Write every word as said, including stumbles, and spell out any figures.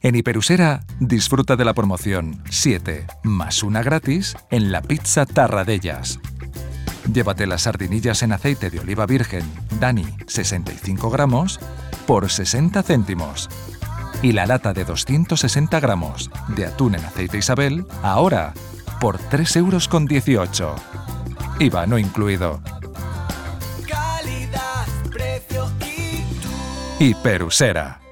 En Hiperusera, disfruta de la promoción siete más una gratis en la pizza Tarradellas. Llévate las sardinillas en aceite de oliva virgen, Dani, sesenta y cinco gramos, por sesenta céntimos. Y la lata de doscientos sesenta gramos de atún en aceite Isabel, ahora, por tres euros con dieciocho. I V A no incluido. Calidad, precio y tú. Hiperusera.